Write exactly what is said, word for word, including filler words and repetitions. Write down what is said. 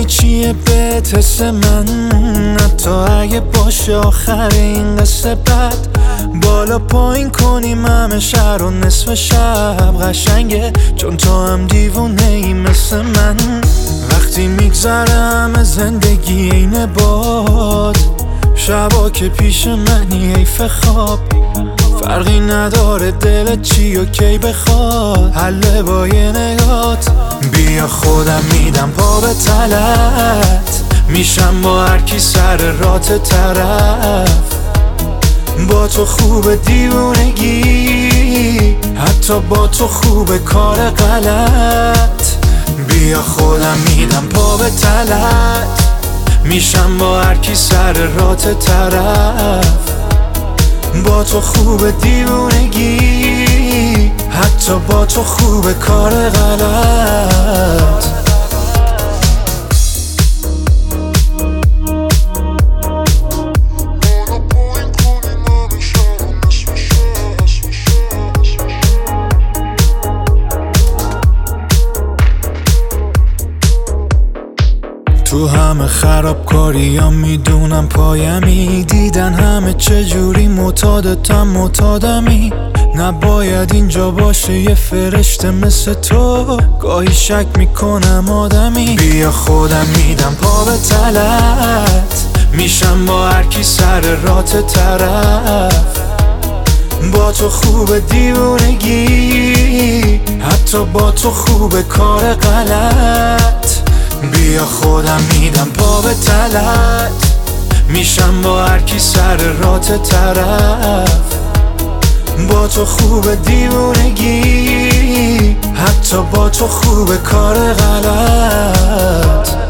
میدونی چیه بهت حس من، حتی اگه باشه آخر این قصه بد. بالا پایین کنیم همه شهر و نصف شب قشنگه، چون تو هم دیوونه ای مثل من. وقتی میگذره همه زندگی اینه باد، شبا که پیش منی حیف خواب. فرقی نداره دلت چی و کی بخواد، حله با یه نگات. بیا خودم میدم پا به تلت، میشم با هر کی سر رات طرف. با تو خوب دیوونگی، حتی با تو خوب کار غلط. بیا خودم میدم پا به تلت، میشم با هر کی سر رات طرف. با تو خوب دیوونگی، حتی با تو خوب کار غلط. تو همه خرابکاری ها میدونم پایمی، دیدن همه چجوری معتادتم معتادمی. نباید اینجا باشه یه فرشته مثل تو، گاهی شک میکنم آدمی. بیا خودم میدم پا به تلت، میشم با هر کی سر رات طرف. با تو خوب دیوونگی، حتی با تو خوب کار غلط. بیا خودم میدم پا به تلت، میشم با هر کی سر رات طرف. با تو خوب دیوونگی، حتی با تو خوب کار غلط.